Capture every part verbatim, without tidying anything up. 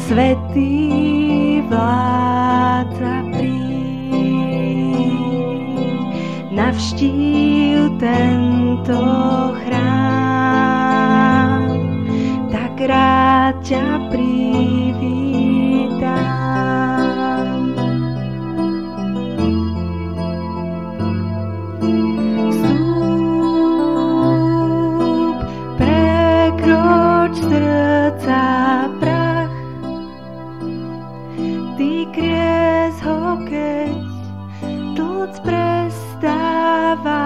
Svätý vládca, príď, navštív tento chrám, tak rád ťa privítam. Vstúp, prekroč srdca prach, ty kries ho, keď tlc prestáva,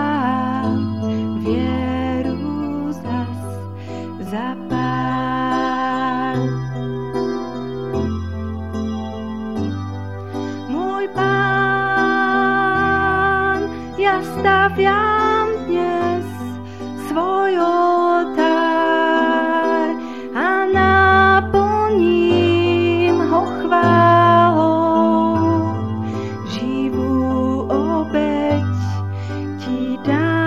vieru zas zapál. Môj Pán, ja staviam dnes svoj oltár a naplním ho chválou. Živú obeť ti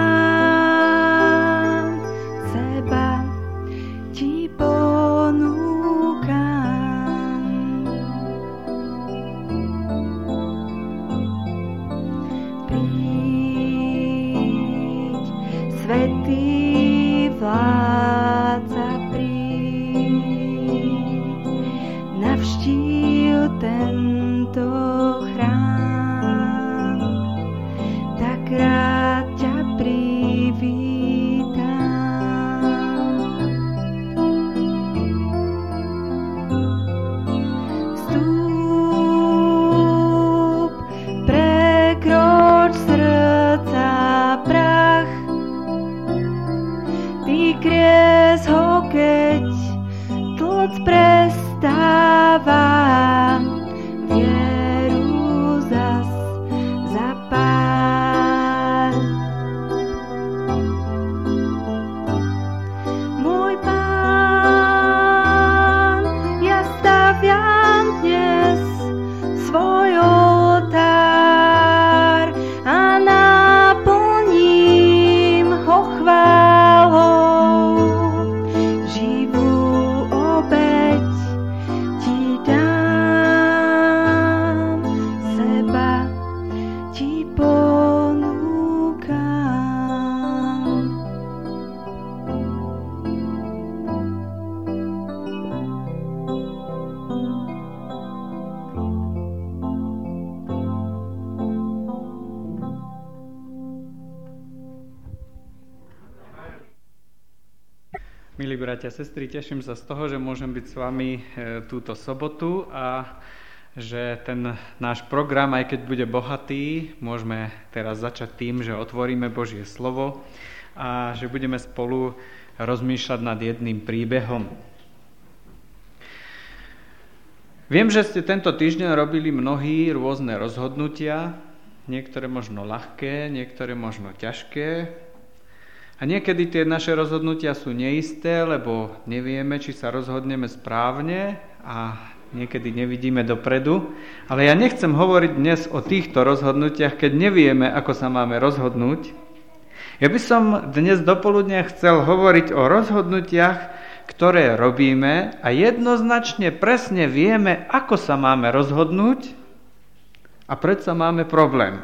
dám, seba ti ponúkam. Príď, Svätý vládca, príď, navštív tento chrám, tak rád ťa privítam. Vstúp, prekroč srdca prach, ty kries ho, keď tlc prestáva, vieru zas zapál. Môj Pán, ja staviam dnes svoj oltár a naplním ho chválou. Živú obeť ti dám, seba ti ponúkam. Milí bratia a sestry, teším sa z toho, že môžem byť s vami túto sobotu a že ten náš program, aj keď bude bohatý, môžeme teraz začať tým, že otvoríme Božie slovo a že budeme spolu rozmýšľať nad jedným príbehom. Viem, že ste tento týždeň robili mnohí rôzne rozhodnutia, niektoré možno ľahké, niektoré možno ťažké. A niekedy tie naše rozhodnutia sú neisté, lebo nevieme, či sa rozhodneme správne a niekedy nevidíme dopredu. Ale ja nechcem hovoriť dnes o týchto rozhodnutiach, keď nevieme, ako sa máme rozhodnúť. Ja by som dnes dopoludne chcel hovoriť o rozhodnutiach, ktoré robíme a jednoznačne presne vieme, ako sa máme rozhodnúť a predsa máme problém.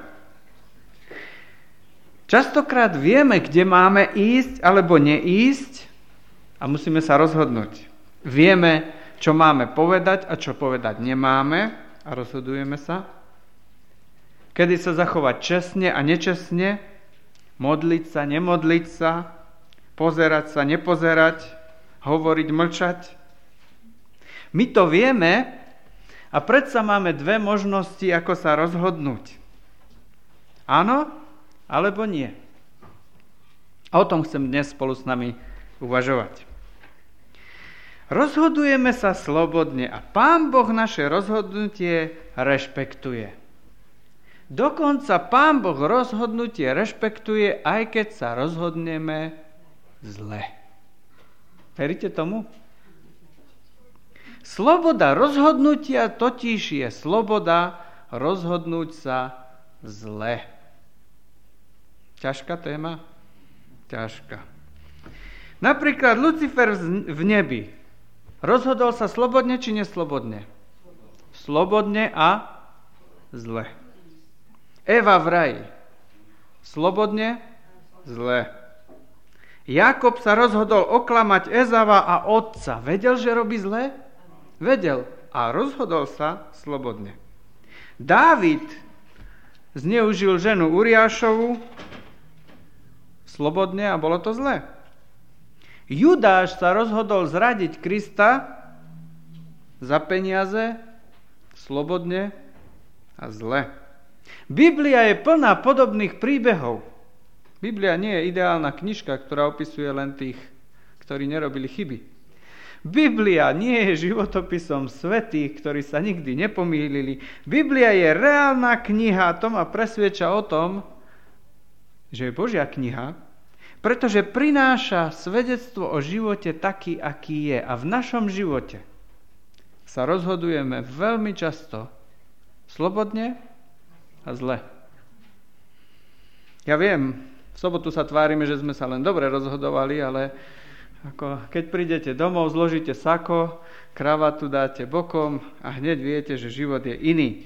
Častokrát vieme, kde máme ísť alebo neísť a musíme sa rozhodnúť. Vieme, čo máme povedať a čo povedať nemáme a rozhodujeme sa. Kedy sa zachovať čestne a nečestne, modliť sa, nemodliť sa, pozerať sa, nepozerať, hovoriť, mlčať. My to vieme a predsa máme dve možnosti, ako sa rozhodnúť. Áno? Alebo nie. A o tom chcem dnes spolu s nami uvažovať. Rozhodujeme sa slobodne a Pán Boh naše rozhodnutie rešpektuje. Dokonca Pán Boh rozhodnutie rešpektuje, aj keď sa rozhodneme zle. Veríte tomu? Sloboda rozhodnutia totiž je sloboda rozhodnúť sa zle. Ťažká téma? Ťažká. Napríklad Lucifer v nebi Rozhodol sa slobodne či neslobodne? Slobodne a zle. Eva v raji. Slobodne, zle. Jákob sa rozhodol oklamať Ezava a otca. Vedel, že robí zle? Vedel. A rozhodol sa slobodne. Dávid zneužil ženu Uriášovu slobodne a bolo to zle. Judáš sa rozhodol zradiť Krista za peniaze slobodne a zle. Biblia je plná podobných príbehov. Biblia nie je ideálna knižka, ktorá opisuje len tých, ktorí nerobili chyby. Biblia nie je životopisom svätých, ktorí sa nikdy nepomýlili. Biblia je reálna kniha a to ma presvedča o tom, že je Božia kniha, pretože prináša svedectvo o živote taký, aký je. A v našom živote sa rozhodujeme veľmi často slobodne a zle. Ja viem, v sobotu sa tvárime, že sme sa len dobre rozhodovali, ale ako keď prídete domov, zložíte sako, kravatu dáte bokom a hneď viete, že život je iný.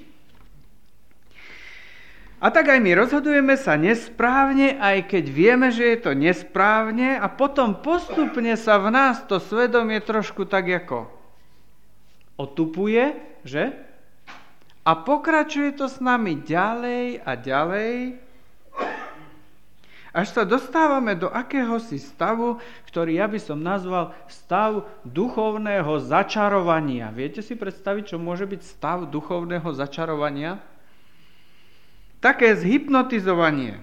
A tak aj my rozhodujeme sa nesprávne, aj keď vieme, že je to nesprávne a potom postupne sa v nás to svedomie trošku tak ako otupuje, že? A pokračuje to s nami ďalej a ďalej, až sa dostávame do akéhosi stavu, ktorý ja by som nazval stav duchovného začarovania. Viete si predstaviť, čo môže byť stav duchovného začarovania? Také zhypnotizovanie.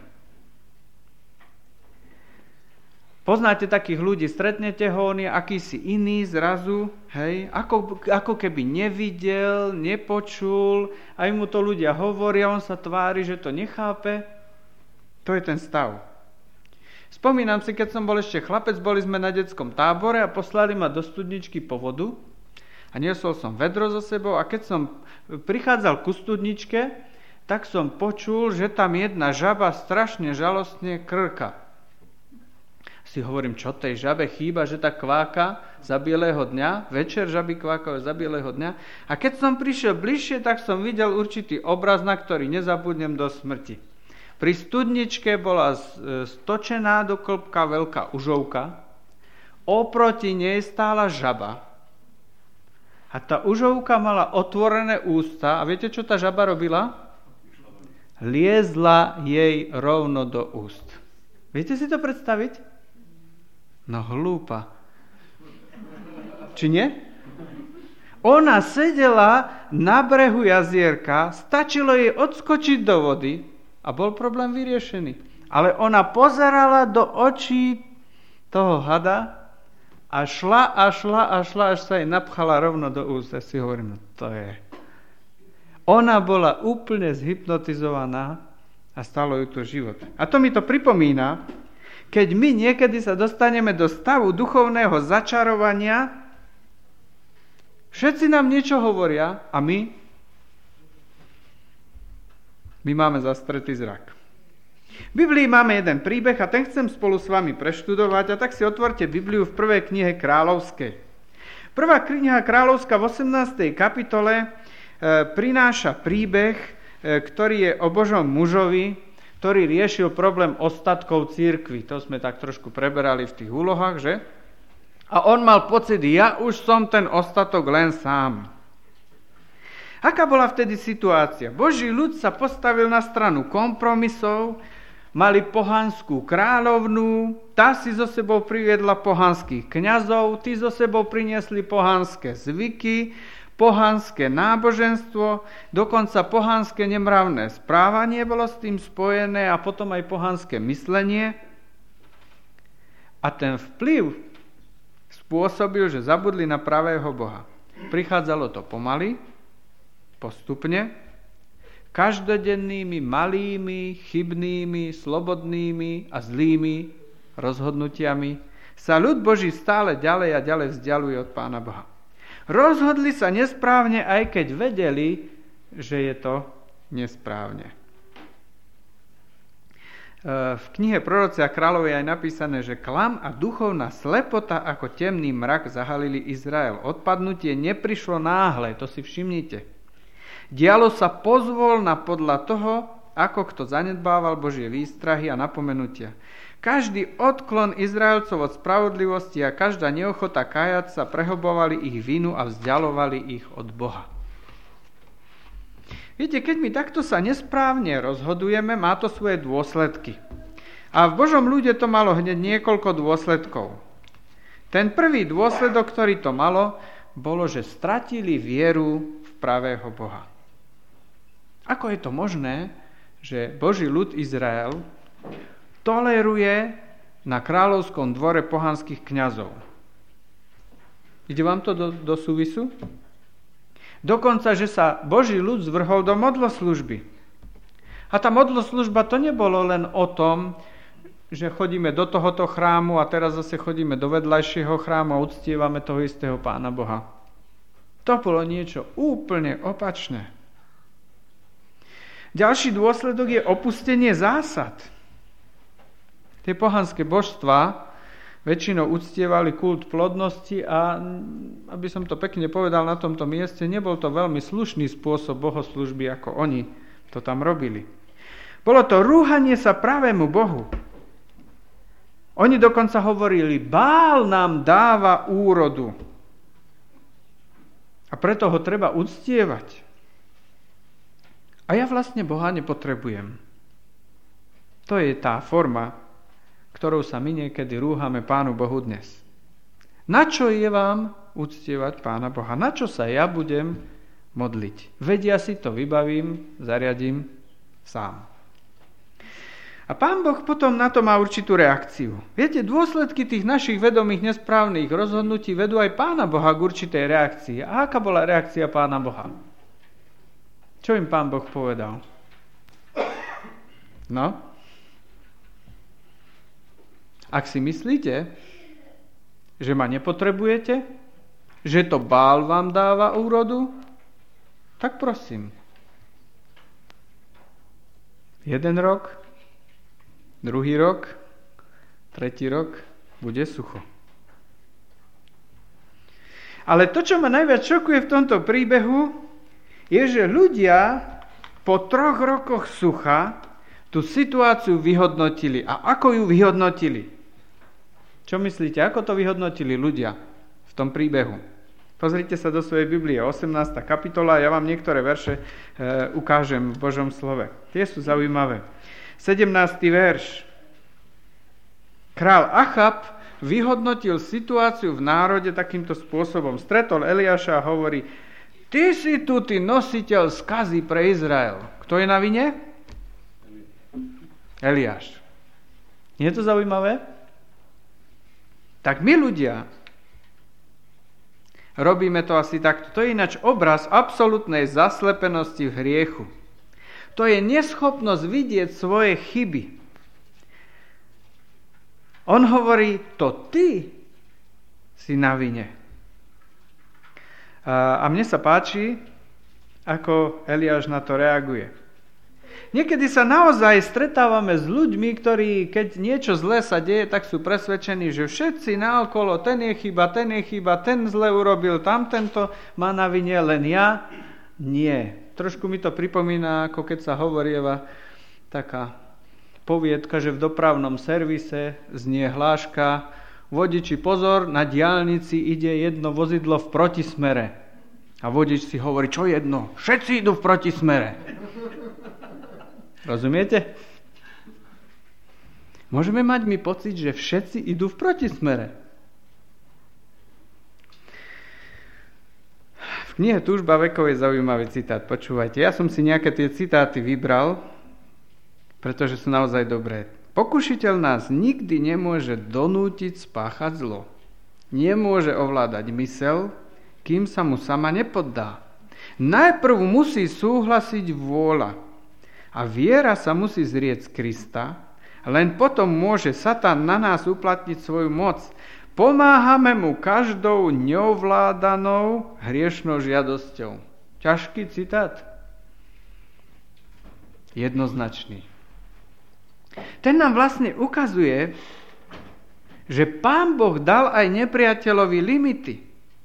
Poznáte takých ľudí, stretnete ho, on je akýsi iný zrazu, hej, ako, ako keby nevidel, nepočul, aj mu to ľudia hovoria, on sa tvári, že to nechápe. To je ten stav. Spomínam si, keď som bol ešte chlapec, boli sme na detskom tábore a poslali ma do studničky po vodu a niesol som vedro so sebou a keď som prichádzal ku studničke, tak som počul, že tam jedna žaba strašne žalostne krka. Si hovorím, čo tej žabe chýba, že tak kváka za bieleho dňa, večer žaby kvákajú za bieleho dňa. A keď som prišiel bližšie, tak som videl určitý obraz, na ktorý nezabudnem do smrti. Pri studničke bola stočená do klbka veľká užovka, oproti nej stála žaba. A tá užovka mala otvorené ústa a viete, čo tá žaba robila? Liezla jej rovno do úst. Viete si to predstaviť? No hlúpa. Či nie? Ona sedela na brehu jazierka, stačilo jej odskočiť do vody a bol problém vyriešený. Ale ona pozerala do očí toho hada a šla a šla a šla, až sa jej napchala rovno do úst. Ja si hovorím, no to je... Ona bola úplne zhypnotizovaná a stalo ju to život. A to mi to pripomína, keď my niekedy sa dostaneme do stavu duchovného začarovania, všetci nám niečo hovoria a my, my máme zastretý zrak. V Biblii máme jeden príbeh a ten chcem spolu s vami preštudovať a tak si otvorte Bibliu v prvej knihe Kráľovskej. Prvá kniha Kráľovská v osemnástej kapitole prináša príbeh, ktorý je o Božom mužovi, ktorý riešil problém ostatkov cirkvi. To sme tak trošku preberali v tých úlohách, že? A on mal pocit, ja už som ten ostatok len sám. Aká bola vtedy situácia? Boží ľud sa postavil na stranu kompromisov, mali pohanskú kráľovnú, tá si so sebou priviedla pohanských kňazov, tí so sebou priniesli pohanské zvyky, pohanské náboženstvo, dokonca pohanské nemravné správanie bolo s tým spojené a potom aj pohanské myslenie. A ten vplyv spôsobil, že zabudli na pravého Boha. Prichádzalo to pomaly, postupne, každodennými, malými, chybnými, slobodnými a zlými rozhodnutiami sa ľud Boží stále ďalej a ďalej vzdialuje od Pána Boha. Rozhodli sa nesprávne, aj keď vedeli, že je to nesprávne. v knihe Proroci a kráľov je aj napísané, že klam a duchovná slepota ako temný mrak zahalili Izrael. Odpadnutie neprišlo náhle, to si všimnite. Dialo sa pozvolna podľa toho, ako kto zanedbával Božie výstrahy a napomenutia. Každý odklon Izraelcov od spravodlivosti a každá neochota kájať sa prehlbovali ich vinu a vzdialovali ich od Boha. Viete, keď my takto sa nesprávne rozhodujeme, má to svoje dôsledky. A v Božom ľude to malo hneď niekoľko dôsledkov. Ten prvý dôsledok, ktorý to malo, bolo, že stratili vieru v pravého Boha. Ako je to možné, že Boží ľud Izrael toleruje na kráľovskom dvore pohanských kňazov? Ide vám to do, do súvisu? Dokonca, že sa Boží ľud zvrhol do modloslužby. A tá modloslužba to nebolo len o tom, že chodíme do tohoto chrámu a teraz zase chodíme do vedľajšieho chrámu a uctievame toho istého Pána Boha. To bolo niečo úplne opačné. Ďalší dôsledok je opustenie zásad. Tie pohanské božstvá väčšinou uctievali kult plodnosti a, aby som to pekne povedal na tomto mieste, nebol to veľmi slušný spôsob bohoslužby, ako oni to tam robili. Bolo to rúhanie sa pravému Bohu. Oni dokonca hovorili, Bál nám dáva úrodu a preto ho treba uctievať. A ja vlastne Boha nepotrebujem. To je tá forma, ktorou sa my niekedy rúhame Pánu Bohu dnes. Na čo je vám uctievať Pána Boha? Na čo sa ja budem modliť? Vedia si to vybavím, zariadím sám. A Pán Boh potom na to má určitú reakciu. Viete, dôsledky tých našich vedomých nesprávnych rozhodnutí vedú aj Pána Boha k určitej reakcii. A aká bola reakcia Pána Boha? Čo im Pán Boh povedal? No? Ak si myslíte, že ma nepotrebujete, že to Bál vám dáva úrodu, tak prosím. Jeden rok, druhý rok, tretí rok bude sucho. Ale to, čo ma najviac šokuje v tomto príbehu, je, že ľudia po troch rokoch sucha tú situáciu vyhodnotili. A ako ju vyhodnotili? Čo myslíte, ako to vyhodnotili ľudia v tom príbehu? Pozrite sa do svojej Biblie, osemnásta kapitola, ja vám niektoré verše e, ukážem v Božom slove. Tie sú zaujímavé. sedemnásty verš. Král Achab vyhodnotil situáciu v národe takýmto spôsobom. Stretol Eliáša a hovorí, ty si tu, ty nositeľ skazy pre Izrael. Kto je na vine? Eliáš. Nie je to zaujímavé? Tak my ľudia robíme to asi takto. To je ináč obraz absolútnej zaslepenosti v hriechu. To je neschopnosť vidieť svoje chyby. On hovorí, to ty si na vine. A mne sa páči, ako Eliáš na to reaguje. Niekedy sa naozaj stretávame s ľuďmi, ktorí, keď niečo zlé sa deje, tak sú presvedčení, že všetci naokolo, ten je chyba, ten je chyba, ten zle urobil, tam tento má na vine, len ja nie. Trošku mi to pripomína, ako keď sa hovorieva taká poviedka, že v dopravnom servise znie hláška, vodiči pozor, na diaľnici ide jedno vozidlo v protismere. A vodič si hovorí, čo jedno? Všetci idú v protismere. Rozumiete? Môžeme mať mi pocit, že všetci idú v protismere. V knihe Túžba vekov je zaujímavý citát. Počúvajte, ja som si nejaké tie citáty vybral, pretože sú naozaj dobré. Pokušiteľ nás nikdy nemôže donútiť spáchať zlo. Nemôže ovládať mysel, kým sa mu sama nepoddá. Najprv musí súhlasiť vôľa. A viera sa musí zrieť z Krista, len potom môže Satan na nás uplatniť svoju moc. Pomáhame mu každou neovládanou hriešnou žiadosťou. Ťažký citát? Jednoznačný. ten nám vlastne ukazuje, že Pán Boh dal aj nepriateľovi limity.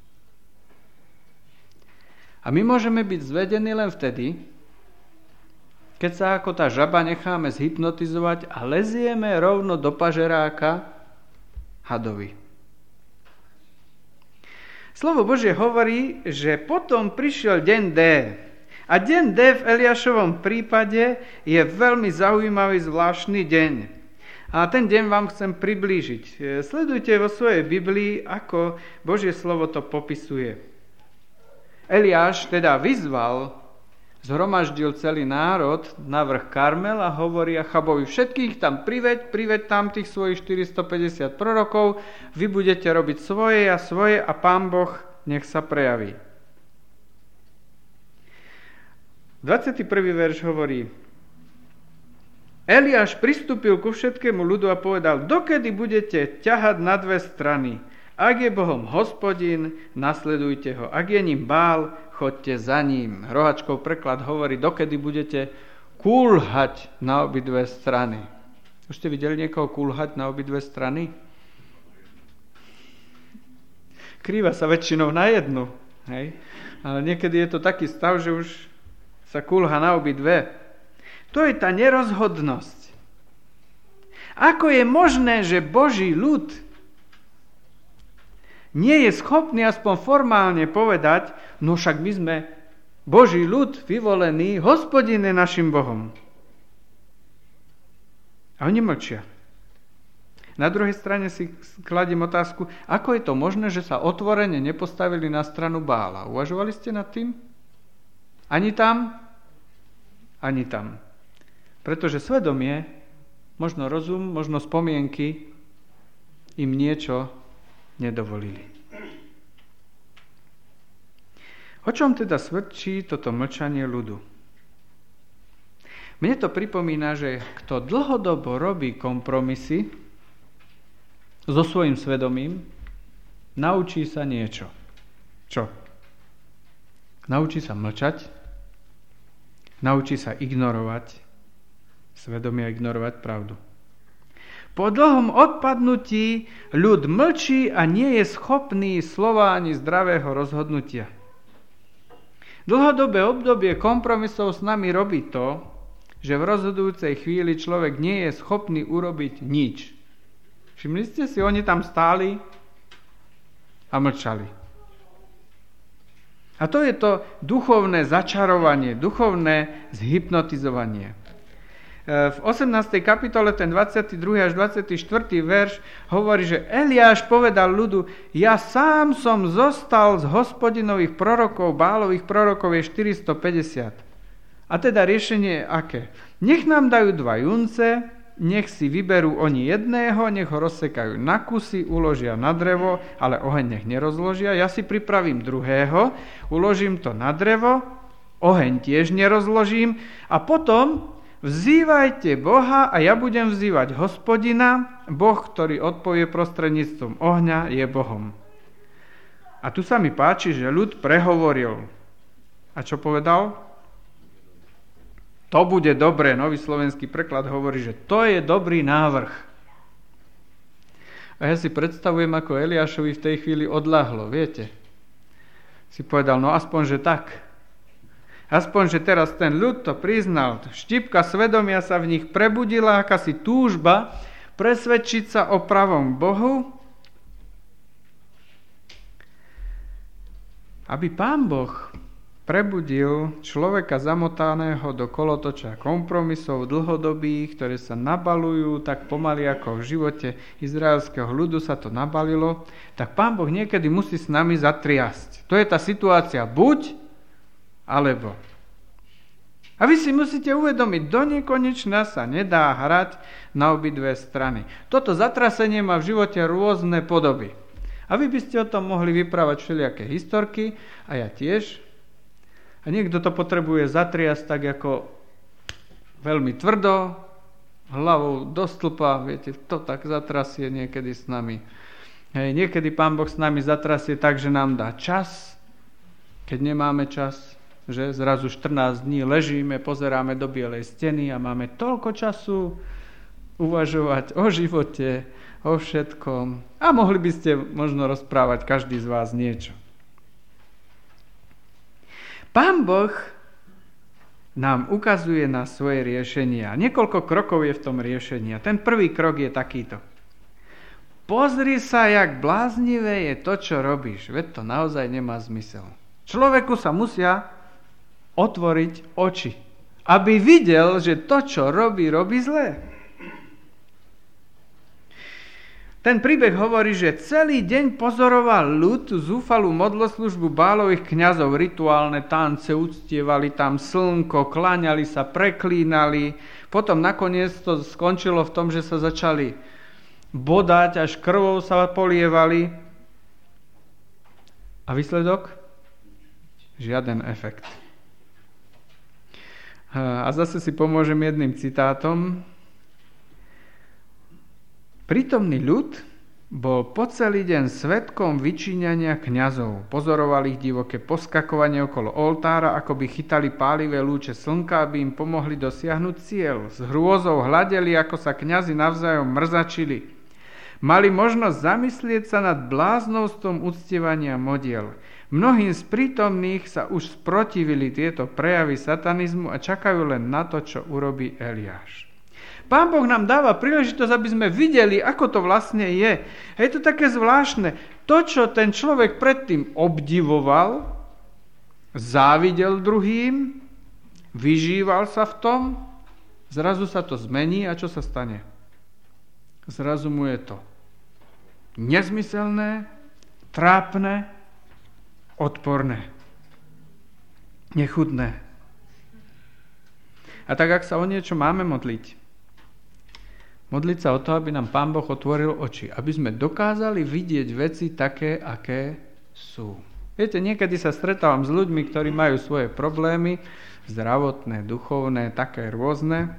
A my môžeme byť zvedení len vtedy, keď sa ako tá žaba necháme zhypnotizovať a lezieme rovno do pažeráka hadovi. Slovo Božie hovorí, že potom prišiel deň D. A deň D v Eliášovom prípade je veľmi zaujímavý, zvláštny deň. A ten deň vám chcem priblížiť. Sledujte vo svojej Biblii, ako Božie slovo to popisuje. Eliáš teda vyzval, zhromaždil celý národ na vrch Karmel a hovorí Achabovi, všetkých tam priveď, priveď tam tých svojich štyristopäťdesiat prorokov, vy budete robiť svoje a svoje a Pán Boh nech sa prejaví. dvadsiaty prvý verš hovorí, Eliáš pristúpil ku všetkému ľudu a povedal, dokedy budete ťahať na dve strany? Ak je Bohom Hospodin, nasledujte ho. Ak je ním Bál, choďte za ním. Rohačkov preklad hovorí, dokedy budete kúlhať na obidve strany. Už ste videli niekoho kúlhať na obidve strany? Krýva sa väčšinou na jednu. Hej? Ale niekedy je to taký stav, že už sa kúlha na obidve. To je tá nerozhodnosť. Ako je možné, že Boží ľud nie je schopný aspoň formálne povedať, no však my sme Boží ľud vyvolený, Hospodin je našim Bohom. A oni mlčia. Na druhej strane si kladím otázku, ako je to možné, že sa otvorene nepostavili na stranu Bála. Uvažovali ste nad tým? Ani tam, ani tam. Pretože svedomie, možno rozum, možno spomienky im niečo nedovolili. O čom teda svedčí toto mlčanie ľudu? Mne to pripomína, že kto dlhodobo robí kompromisy so svojím svedomím, naučí sa niečo. Čo? Naučí sa mlčať, naučí sa ignorovať svedomie a ignorovať pravdu. Po dlhom odpadnutí ľud mlčí a nie je schopný slova ani zdravého rozhodnutia. Dlhodobé obdobie kompromisov s nami robí to, že v rozhodujúcej chvíli človek nie je schopný urobiť nič. Všimli ste si, oni tam stáli a mlčali. A to je to duchovné začarovanie, duchovné zhypnotizovanie. V osemnástej kapitole, ten dvadsiaty druhý až dvadsiaty štvrtý verš hovorí, že Eliáš povedal ľudu, ja sám som zostal z Hospodinových prorokov, Bálových prorokov je štyristopäťdesiat. A teda riešenie je aké? Nech nám dajú dva junce, nech si vyberú oni jedného, nech ho rozsekajú na kusy, uložia na drevo, ale oheň nech nerozložia. Ja si pripravím druhého, uložím to na drevo, oheň tiež nerozložím a potom vzývajte Boha a ja budem vzývať Hospodina, Boh, ktorý odpovie prostredníctvom ohňa, je Bohom. A tu sa mi páči, že ľud prehovoril. A čo povedal? To bude dobre. Nový slovenský preklad hovorí, že to je dobrý návrh. A ja si predstavujem, ako Eliášovi v tej chvíli odľahlo, viete. Si povedal, no aspoň, že tak. Aspoň, že teraz ten ľud to priznal, štipka svedomia sa v nich prebudila, akási túžba presvedčiť sa o pravom Bohu, aby Pán Boh prebudil človeka zamotaného do kolotoča kompromisov dlhodobých, ktoré sa nabalujú tak pomaly ako v živote izraelského ľudu sa to nabalilo, tak Pán Boh niekedy musí s nami zatriasť. To je tá situácia buď alebo. A vy si musíte uvedomiť, do nekonečna sa nedá hrať na obidve strany. Toto zatrasenie má v živote rôzne podoby. A vy by ste o tom mohli vyprávať všelijaké historky, a ja tiež. A niekto to potrebuje zatriasť tak ako veľmi tvrdo, hlavou do stĺpa, viete, to tak zatrasie niekedy s nami. Hej, niekedy Pán Boh s nami zatrasie tak, že nám dá čas, keď nemáme čas, že zrazu štrnásť dní ležíme, pozeráme do bielej steny a máme toľko času uvažovať o živote, o všetkom. A mohli by ste možno rozprávať každý z vás niečo. Pán Boh nám ukazuje na svoje riešenia. Niekoľko krokov je v tom riešení. Ten prvý krok je takýto. Pozri sa, jak bláznivé je to, čo robíš. Veď to naozaj nemá zmysel. Človeku sa musia otvoriť oči, aby videl, že to, čo robí, robí zlé. Ten príbeh hovorí, že celý deň pozoroval ľud zúfalú modloslužbu Bálových kňazov, rituálne tance, uctievali tam slnko, kláňali sa, preklínali. Potom nakoniec to skončilo v tom, že sa začali bodať, až krvou sa polievali. A výsledok? Žiaden efekt. A zase si pomôžem jedným citátom. Prítomný ľud bol po celý deň svedkom vyčíňania kňazov. Pozoroval ich divoké poskakovanie okolo oltára, ako by chytali pálivé lúče slnka, aby im pomohli dosiahnuť cieľ. S hrôzou hľadeli, ako sa kňazi navzájom mrzačili. Mali možnosť zamyslieť sa nad bláznovstvom uctievania modiel. Mnohým z prítomných sa už sprotivili tieto prejavy satanizmu a čakajú len na to, čo urobí Eliáš. Pán Boh nám dáva príležitosť, aby sme videli, ako to vlastne je. A je to také zvláštne. To, čo ten človek predtým obdivoval, závidel druhým, vyžíval sa v tom, zrazu sa to zmení a čo sa stane? Zrazu mu je to nezmyselné, trápne, odporné, nechutné. A tak, ak sa o niečo máme modliť, modliť sa o to, aby nám Pán Boh otvoril oči, aby sme dokázali vidieť veci také, aké sú. Viete, niekedy sa stretávam s ľuďmi, ktorí majú svoje problémy, zdravotné, duchovné, také rôzne.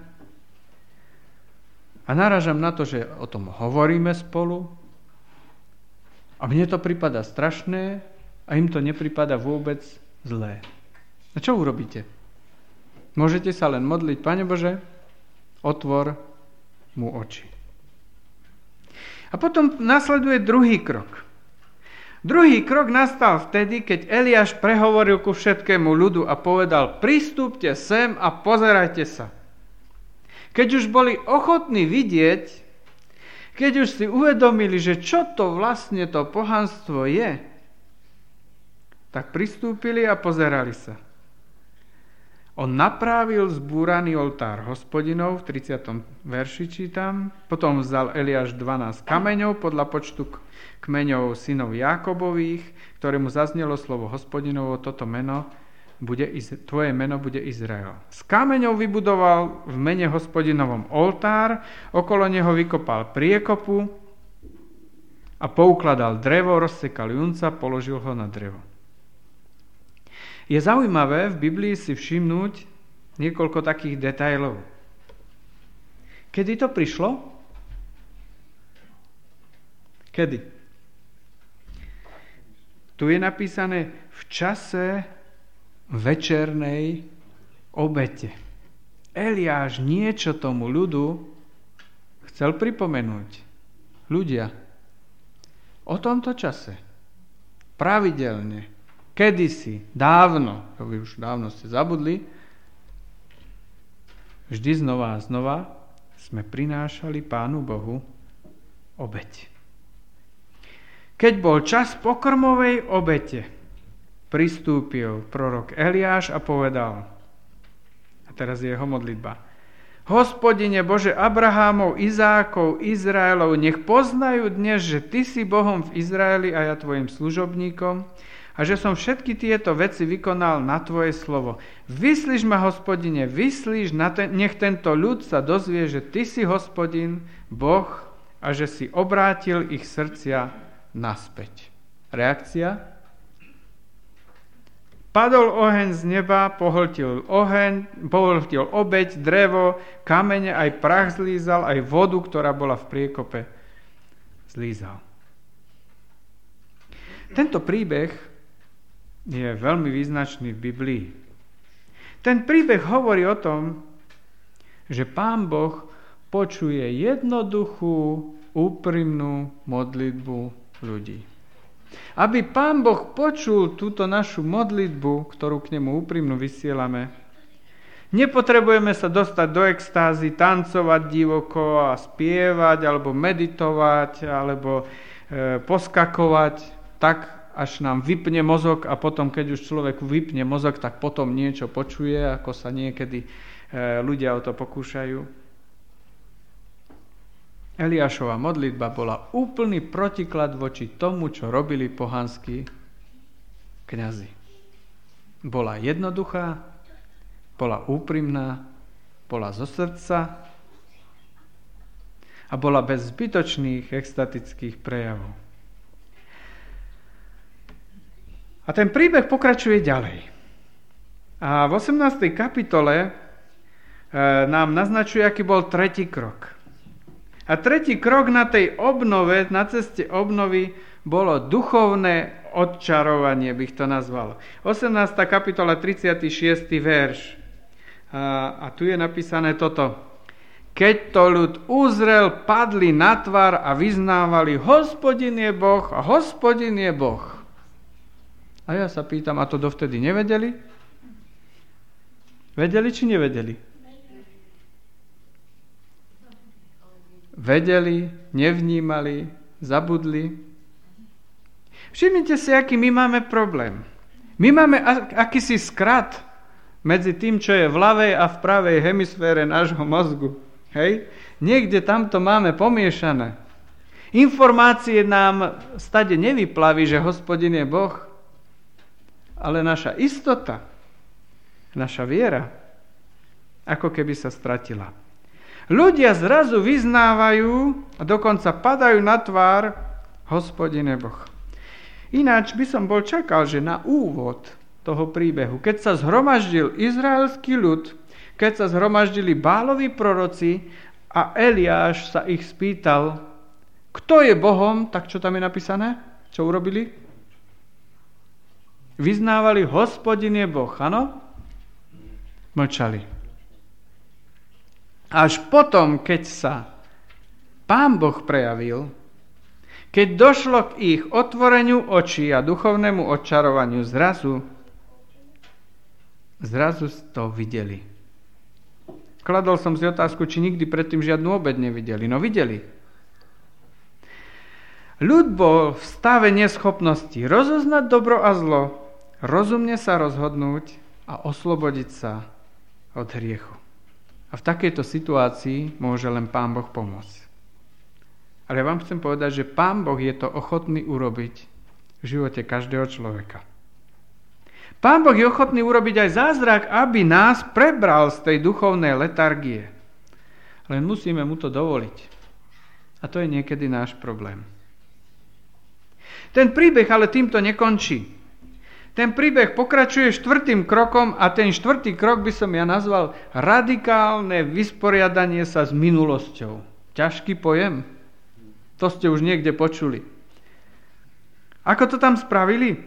A narážam na to, že o tom hovoríme spolu a mne to pripadá strašné a im to nepripadá vôbec zlé. A čo urobíte? Môžete sa len modliť, Pane Bože, otvor mu oči. A potom nasleduje druhý krok. Druhý krok nastal vtedy, keď Eliáš prehovoril ku všetkému ľudu a povedal: pristúpte sem a pozerajte sa. Keď už boli ochotní vidieť, keď už si uvedomili, že čo to vlastne to pohanstvo je, tak pristúpili a pozerali sa. On napravil zbúraný oltár Hospodinov, v tridsiatom verši čítam. Potom vzal Eliáš dvanásť kameňov podľa počtu kmeňov synov Jákobových, ktorému zaznelo slovo Hospodinovo, toto meno bude, tvoje meno bude Izrael. Z kameňov vybudoval v mene Hospodinovom oltár, okolo neho vykopal priekopu a poukladal drevo, rozsekal junca, položil ho na drevo. Je zaujímavé v Biblii si všimnúť niekoľko takých detailov. Kedy to prišlo? Kedy? Tu je napísané v čase večernej obete. Eliáš niečo tomu ľudu chcel pripomenúť. Ľudia, o tomto čase, pravidelne, kedysi, dávno, to vy už dávno ste zabudli, vždy znova a znova sme prinášali Pánu Bohu obeť. Keď bol čas pokrmovej obete, pristúpil prorok Eliáš a povedal, a teraz je jeho modlitba: Hospodine Bože Abrahámov, Izákov, Izraelov, nech poznajú dnes, že Ty si Bohom v Izraeli a ja Tvojim služobníkom, a že som všetky tieto veci vykonal na Tvoje slovo. Vyslíš ma, Hospodine, vyslíš, ten, nech tento ľud sa dozvie, že Ty si Hospodin, Boh, a že si obrátil ich srdcia naspäť. Reakcia? Padol oheň z neba, pohltil oheň, pohltil obeť, drevo, kamene, aj prach zlízal, aj vodu, ktorá bola v priekope, zlízal. Tento príbeh je veľmi význačný v Biblii. Ten príbeh hovorí o tom, že Pán Boh počuje jednoduchú, úprimnú modlitbu ľudí. Aby Pán Boh počul túto našu modlitbu, ktorú k nemu úprimnú vysielame, nepotrebujeme sa dostať do extázy, tancovať divoko a spievať, alebo meditovať, alebo e, poskakovať, tak až nám vypne mozog a potom, keď už človeku vypne mozog, tak potom niečo počuje, ako sa niekedy e, ľudia o to pokúšajú. Eliášova modlitba bola úplný protiklad voči tomu, čo robili pohanskí kňazi. Bola jednoduchá, bola úprimná, bola zo srdca a bola bez zbytočných extatických prejavov. A ten príbeh pokračuje ďalej. A v osemnástej kapitole e, nám naznačuje, aký bol tretí krok. A tretí krok na tej obnove, na ceste obnovy, bolo duchovné odčarovanie, bych to nazval. osemnásta kapitola, tridsiaty šiesty verš. A, a tu je napísané toto. Keď to ľud uzrel, padli na tvár a vyznávali, Hospodin je Boh a Hospodin je Boh. A ja sa pýtam, a to dovtedy nevedeli? Vedeli či nevedeli? Vedeli, nevnímali, zabudli. Všimnite si, aký my máme problém. My máme akýsi skrat medzi tým, čo je v ľavej a v pravej hemisfére nášho mozgu. Hej? Niekde tamto máme pomiešané. Informácie nám stade nevyplaví, že Hospodin je Boh, ale naša istota, naša viera, ako keby sa stratila. Ľudia zrazu vyznávajú a dokonca padajú na tvár, Hospodin je Boh. Ináč by som bol čakal, že na úvod toho príbehu, keď sa zhromaždil izraelský ľud, keď sa zhromaždili Bálovi proroci a Eliáš sa ich spýtal, kto je Bohom, tak čo tam je napísané? Čo urobili? Vyznávali, Hospodin je Boh, áno? Mlčali. Až potom, keď sa Pán Boh prejavil, keď došlo k ich otvoreniu očí a duchovnému odčarovaniu, zrazu, zrazu to videli. Kladol som si otázku, či nikdy predtým žiadnu obeť nevideli. No videli. Ľud bol v stave neschopnosti rozoznať dobro a zlo, rozumne sa rozhodnúť a oslobodiť sa od hriechu. A v takejto situácii môže len Pán Boh pomôcť. Ale ja vám chcem povedať, že Pán Boh je to ochotný urobiť v živote každého človeka. Pán Boh je ochotný urobiť aj zázrak, aby nás prebral z tej duchovnej letargie. Len musíme mu to dovoliť. A to je niekedy náš problém. Ten príbeh ale týmto nekončí. Ten príbeh pokračuje štvrtým krokom a ten štvrtý krok by som ja nazval radikálne vysporiadanie sa s minulosťou. Ťažký pojem. To ste už niekde počuli. Ako to tam spravili?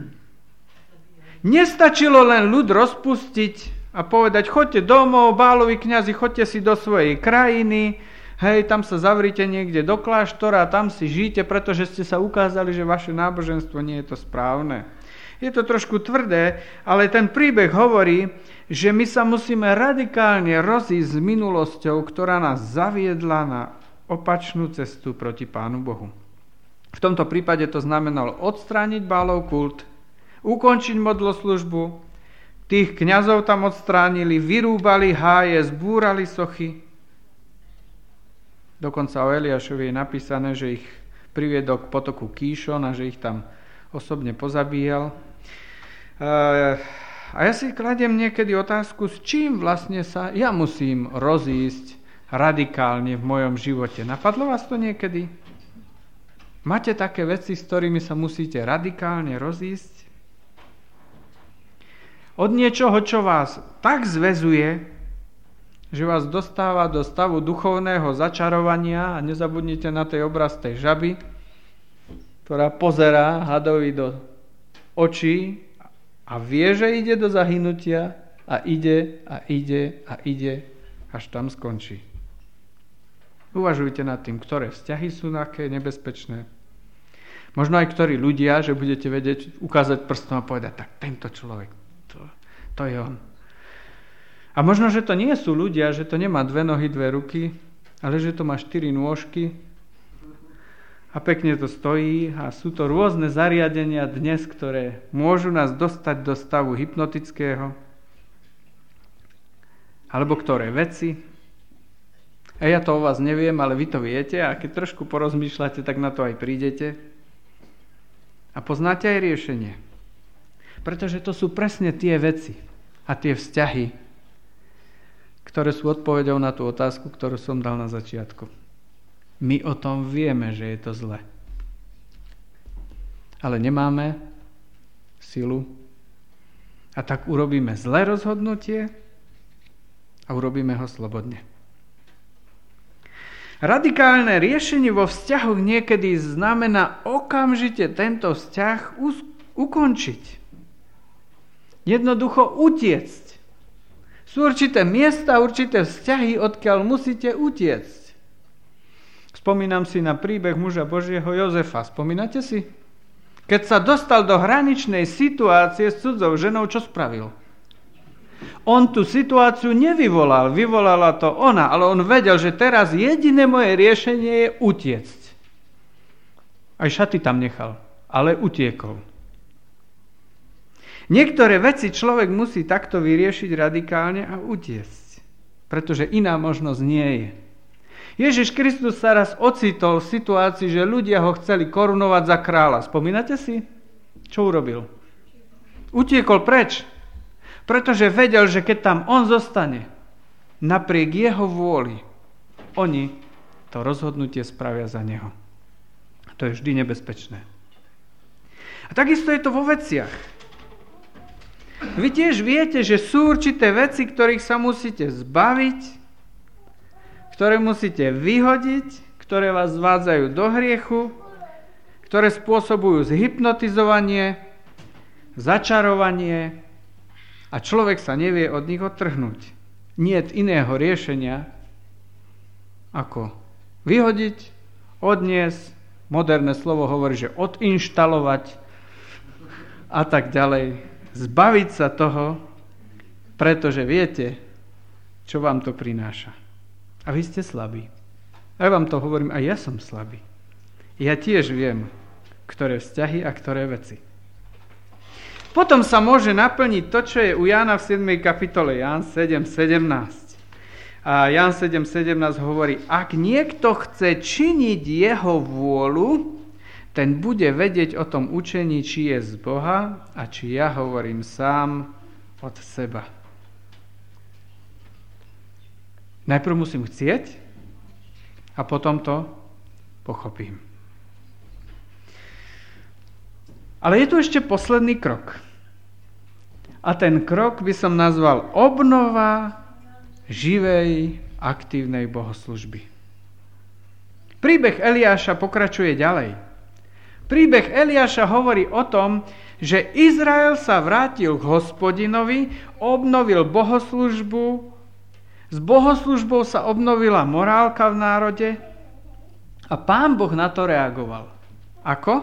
Nestačilo len ľud rozpustiť a povedať, choďte domov, Bálovi kňazi, choďte si do svojej krajiny, hej, tam sa zavrite niekde do kláštora a tam si žijte, pretože ste sa ukázali, že vaše náboženstvo nie je to správne. Je to trošku tvrdé, ale ten príbeh hovorí, že my sa musíme radikálne rozísť s minulosťou, ktorá nás zaviedla na opačnú cestu proti Pánu Bohu. V tomto prípade to znamenalo odstrániť Bálov kult, ukončiť modloslužbu, tých kňazov tam odstránili, vyrúbali háje, zbúrali sochy. Dokonca o Eliášovi je napísané, že ich priviedol k potoku Kíšon a že ich tam osobne pozabíjal. A ja si kladiem niekedy otázku, s čím vlastne sa ja musím rozísť radikálne v mojom živote. Napadlo vás to niekedy? Máte také veci, s ktorými sa musíte radikálne rozísť? Od niečoho, čo vás tak zväzuje, že vás dostáva do stavu duchovného začarovania, a nezabudnite na tej obraz tej žaby, ktorá pozerá hadovi do očí a vie, že ide do zahynutia a ide a ide a ide, až tam skončí. Uvažujte nad tým, ktoré vzťahy sú také nebezpečné. Možno aj ktorí ľudia, že budete vedieť ukázať prstom a povedať, tak tento človek, to, to je on. A možno, že to nie sú ľudia, že to nemá dve nohy, dve ruky, ale že to má štyri nôžky a pekne to stojí a sú to rôzne zariadenia dnes, ktoré môžu nás dostať do stavu hypnotického, alebo ktoré veci. A ja to o vás neviem, ale vy to viete a keď trošku porozmýšľate, tak na to aj prídete. A poznáte aj riešenie. Pretože to sú presne tie veci a tie vzťahy, ktoré sú odpoveďou na tú otázku, ktorú som dal na začiatku. My o tom vieme, že je to zle. Ale nemáme silu a tak urobíme zlé rozhodnutie a urobíme ho slobodne. Radikálne riešenie vo vzťahoch niekedy znamená okamžite tento vzťah us- ukončiť. Jednoducho utiecť. Sú určité miesta, určité vzťahy, odkiaľ musíte utiecť. Spomínam si na príbeh muža Božieho Jozefa. Spomínate si? Keď sa dostal do hraničnej situácie s cudzou ženou, čo spravil? On tú situáciu nevyvolal, vyvolala to ona, ale on vedel, že teraz jediné moje riešenie je utiecť. Aj šaty tam nechal, ale utiekol. Niektoré veci človek musí takto vyriešiť radikálne a utiecť, pretože iná možnosť nie je. Ježiš Kristus sa raz ocitol v situácii, že ľudia ho chceli korunovať za kráľa. Spomínate si? Čo urobil? Utiekol preč. Pretože vedel, že keď tam on zostane, napriek jeho vôli, oni to rozhodnutie spravia za neho. To je vždy nebezpečné. A takisto je to vo veciach. Vy tiež viete, že sú určité veci, ktorých sa musíte zbaviť, ktoré musíte vyhodiť, ktoré vás zvádzajú do hriechu, ktoré spôsobujú zhypnotizovanie, začarovanie, a človek sa nevie od nich odtrhnúť. Niet iného riešenia, ako vyhodiť, odniesť, moderné slovo hovorí, že odinštalovať a tak ďalej. Zbaviť sa toho, pretože viete, čo vám to prináša. A vy ste slabí. A ja vám to hovorím, aj ja som slabý. Ja tiež viem, ktoré vzťahy a ktoré veci. Potom sa môže naplniť to, čo je u Jána v siedmej kapitole, Ján sedem sedemnásť. A Ján sedem sedemnásť hovorí, ak niekto chce činiť jeho vôľu, ten bude vedieť o tom učení, či je z Boha a či ja hovorím sám od seba. Najprv musím chcieť a potom to pochopím. Ale je tu ešte posledný krok. A ten krok by som nazval obnova živej, aktívnej bohoslužby. Príbeh Eliáša pokračuje ďalej. Príbeh Eliáša hovorí o tom, že Izrael sa vrátil k Hospodinovi, obnovil bohoslužbu, s bohoslužbou sa obnovila morálka v národe a Pán Boh na to reagoval. Ako?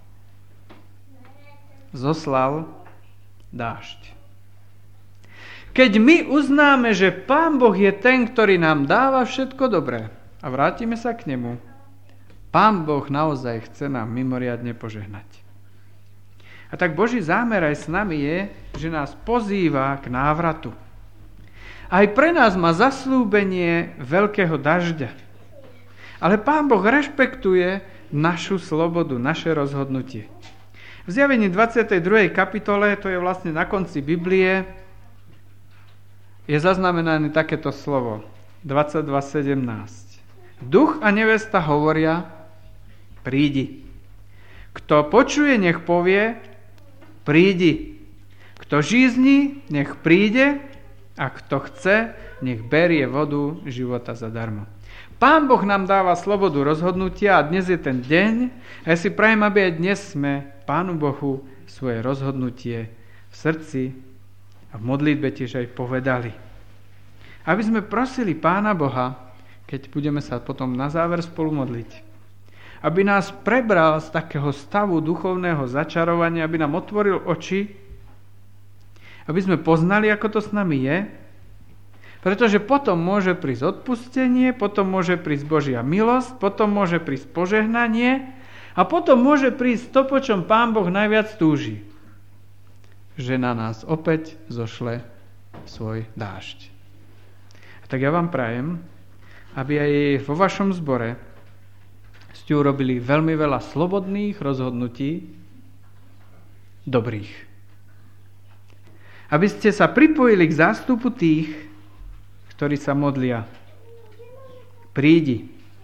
Zoslal dážď. Keď my uznáme, že Pán Boh je ten, ktorý nám dáva všetko dobré a vrátime sa k nemu, Pán Boh naozaj chce nám mimoriadne požehnať. A tak Boží zámer aj s nami je, že nás pozýva k návratu. Aj pre nás má zasľúbenie veľkého dažďa. Ale Pán Boh rešpektuje našu slobodu, naše rozhodnutie. V Zjavení dvadsiatej druhej kapitole, to je vlastne na konci Biblie, je zaznamenané takéto slovo, dvadsaťdva sedemnásť. Duch a nevesta hovoria, prídi. Kto počuje, nech povie, prídi. Kto žízni, nech príde, a kto chce, nech berie vodu života zadarmo. Pán Boh nám dáva slobodu rozhodnutia a dnes je ten deň. A ja si prajem, aby aj dnes sme Pánu Bohu svoje rozhodnutie v srdci a v modlitbe tiež aj povedali. Aby sme prosili Pána Boha, keď budeme sa potom na záver spolu modliť. Aby nás prebral z takého stavu duchovného začarovania, aby nám otvoril oči, aby sme poznali, ako to s nami je, pretože potom môže prísť odpustenie, potom môže prísť Božia milosť, potom môže prísť požehnanie a potom môže prísť to, po čom Pán Boh najviac túži. Že na nás opäť zošle svoj dážď. A tak ja vám prajem, aby aj vo vašom zbore ste urobili veľmi veľa slobodných rozhodnutí, dobrých. Aby ste sa pripojili k zástupu tých, ktorí sa modlia. Prídi.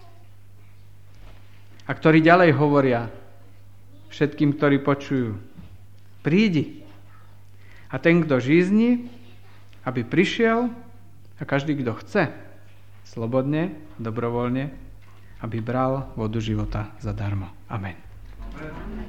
A ktorí ďalej hovoria všetkým, ktorí počujú. Prídi. A ten, kto žízni, aby prišiel, a každý, kto chce, slobodne, dobrovoľne, aby bral vodu života zadarmo. Amen. Amen.